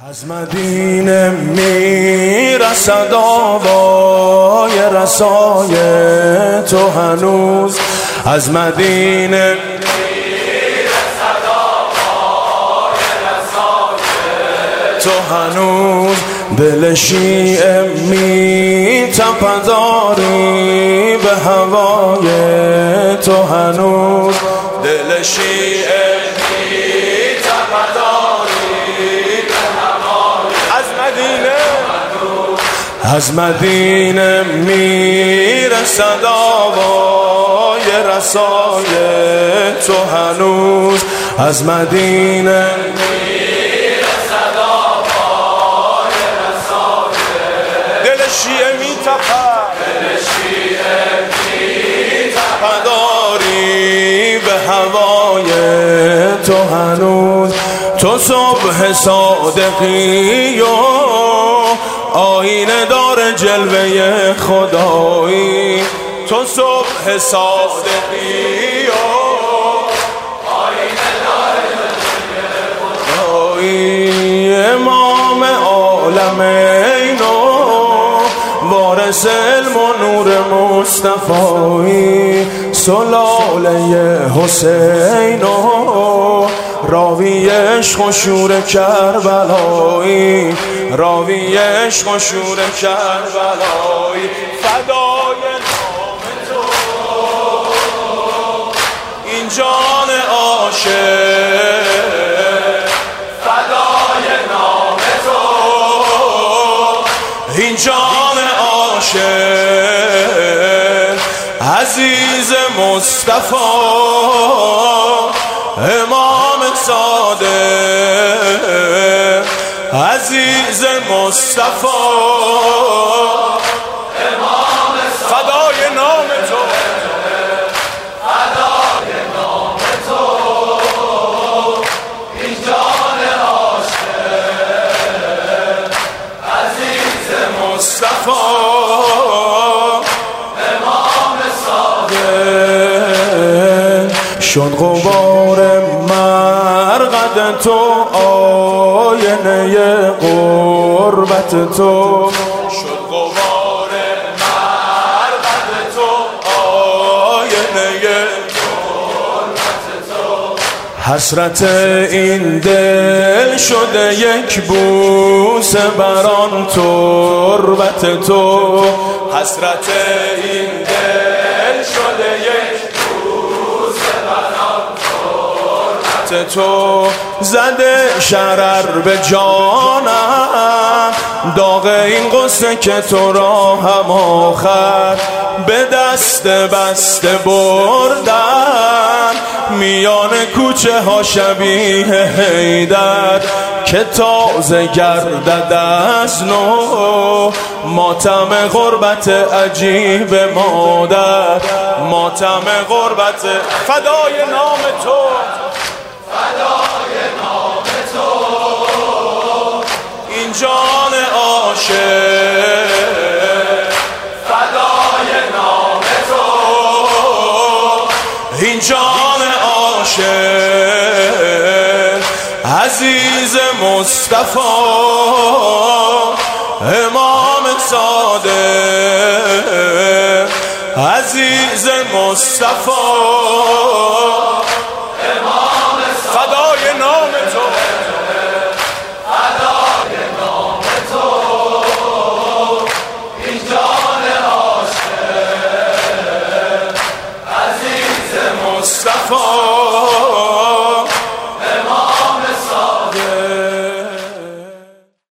از مدینه میرسد آوای رسای تو هنوز، از مدینه میرسد آوای رسای تو هنوز، دل شیعه میتپد آری به هوای تو هنوز، دل شیعه میتپد از مدینه میرسد آوای رسای تو هنوز، از مدینه میرسد آوای رسای دل شیعه میتپد، دل شیعه میتپد آری به هوای تو هنوز، تو صبح صادقی و آینه دار جلوه خدایی، تو صبح صادقی و آینه دار جلوه خدایی، امام عالمین و وارث علم و نور مصطفی، سلاله حسین و راوی عشق و شور کربلایی، راوی عشق و شور کربلایی، فدای نام تو این جان عاشق، فدای نام تو این جان عاشق، عزیز مصطفی امام صادق، عزیز مصطفی امام صادق، فدای نام تو، فدای نام تو این جان عاشق، عزیز مصطفی امام صادق، شد غبار مرقد تو آینه قربت تو، شد غبار مرقد تو آینه قربت تو، حسرت این دل شده یک بوسه بر آن تربت تو، حسرت این دل شده یک تو، زده شرر به جانم داغ این غصه که تو را هم آخر به دست بسته بردن میان کوچه ها شبیه حیدر، که تازه گردد از نو ماتم غربت عجیب مادر، ماتم غربت، فدای نام تو، فدای نام تو این جان عاشق، فدای نام تو این جان عاشق، عزیز مصطفی امام صادق، عزیز مصطفی